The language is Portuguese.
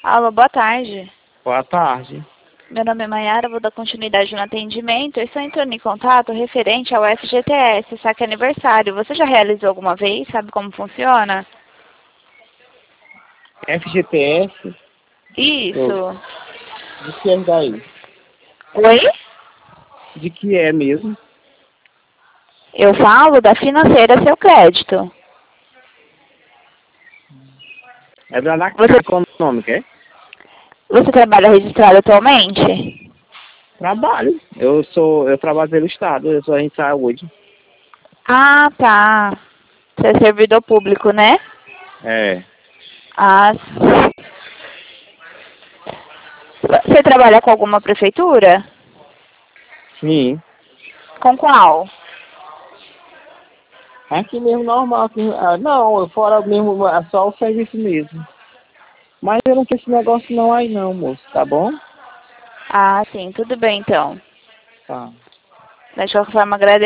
Alô, boa tarde. Boa tarde. Meu nome é Mayara, vou dar continuidade no atendimento. Eu estou entrando em contato referente ao FGTS, saque aniversário. Você já realizou alguma vez? Sabe como funciona? FGTS? Isso. De que é daí? Oi? De que é mesmo? Eu falo da financeira Seu Crédito. É da Você, econômica, é? você trabalha registrado atualmente? Trabalho. Eu trabalho pelo Estado, eu sou agente de saúde. Ah, tá. Você é servidor público, né? É. Ah, você trabalha com alguma prefeitura? Sim. Com qual? Aqui mesmo normal. Aqui, não, fora mesmo, é só o serviço mesmo. Mas eu não quero esse negócio não aí não, moço, tá bom? Ah, sim, tudo bem então. Tá. De qualquer forma, agradeço.